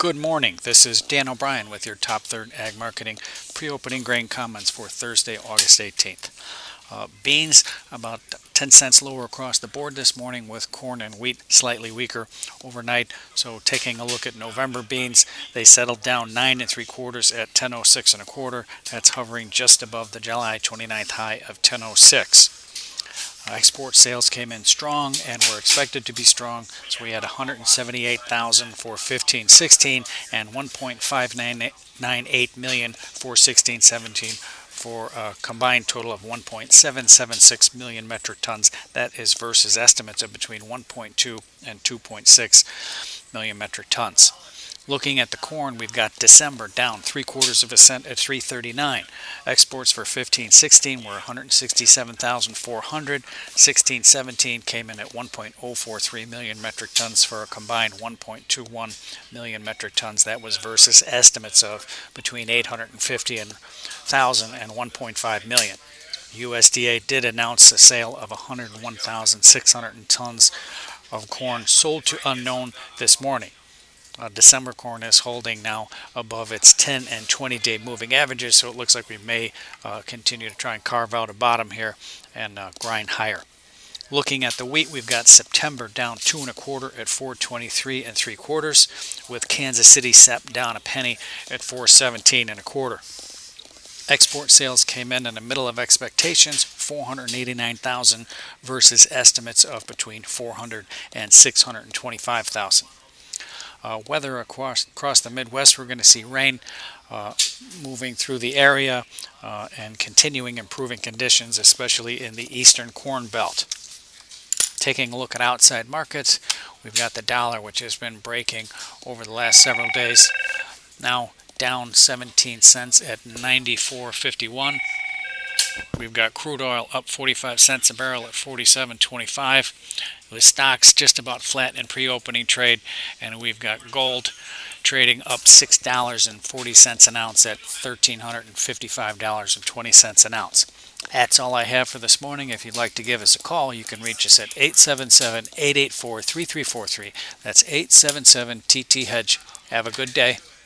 Good morning. This is Dan O'Brien with your Top Third Ag Marketing pre-opening grain comments for Thursday, August 18th. Beans about 10 cents lower across the board this morning, with corn and wheat slightly weaker overnight. So taking a look at November beans, they settled down 9 3/4 at 10.06 1/4. That's hovering just above the July 29th high of 10.06. Export sales came in strong and were expected to be strong, so we had 178,000 for 15-16 and 1.598 million for 16-17, for a combined total of 1.776 million metric tons. That is versus estimates of between 1.2 and 2.6 million metric tons. Looking at the corn, we've got December down 3/4 cent at 3.39. Exports for 15-16 were 167,400. 16-17 came in at 1.043 million metric tons for a combined 1.21 million metric tons. That was versus estimates of between 850 and 1,000 and 1.5 million. USDA did announce a sale of 101,600 tons of corn sold to unknown this morning. December corn is holding now above its 10 and 20-day moving averages, so it looks like we may continue to try and carve out a bottom here and grind higher. Looking at the wheat, we've got September down 2 1/4 at 4.23 3/4, with Kansas City SEP down a penny at 4.17 1/4. Export sales came in the middle of expectations, 489,000 versus estimates of between 400 and 625,000. Weather across the Midwest, we're going to see rain moving through the area and continuing improving conditions, especially in the eastern corn belt. Taking a look at outside markets, we've got the dollar, which has been breaking over the last several days, now down 17 cents at 94.51. We've got crude oil up 45 cents a barrel at 47.25. With stocks just about flat in pre-opening trade, and we've got gold trading up $6.40 an ounce at $1,355.20 an ounce. That's all I have for this morning. If you'd like to give us a call, you can reach us at 877-884-3343. That's 877-TT-HEDGE. Have a good day.